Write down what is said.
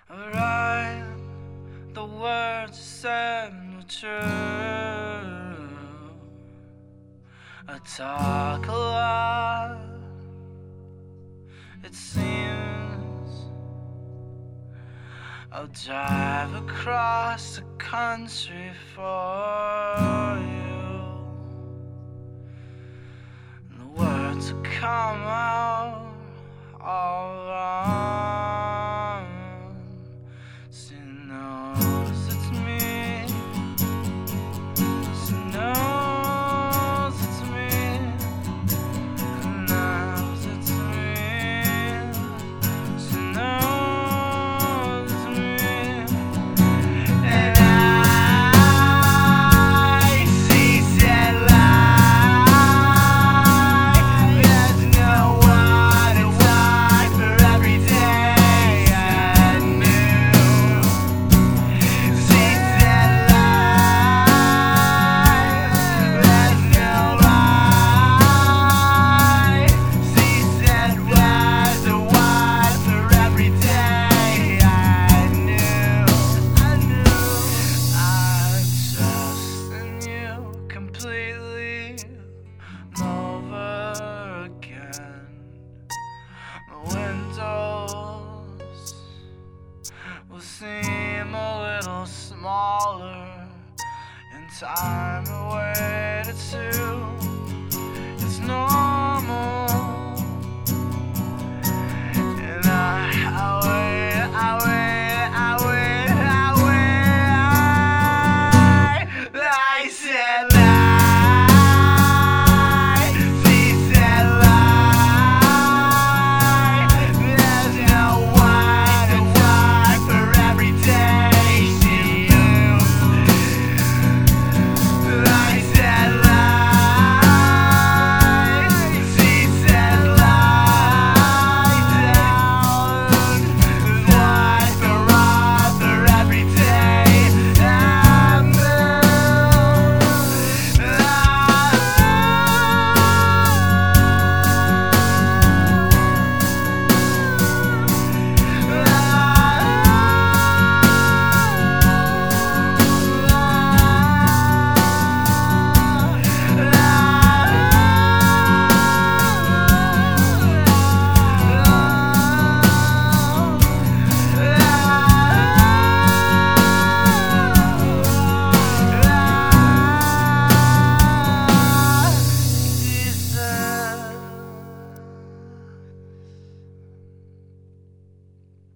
I write the words you said were true. I talk a lot, it seems. I'll drive across the country for you, and the words will come out all wrong. She knows it's me. She knows it's me. And knows it's me. She knows it's me. And I see said lie. There's no one in time for every day I knew. She said lie. There's no lie. She said was a wife for every day I knew. I trust in you completely over again. The windows will seem a little smaller in time away to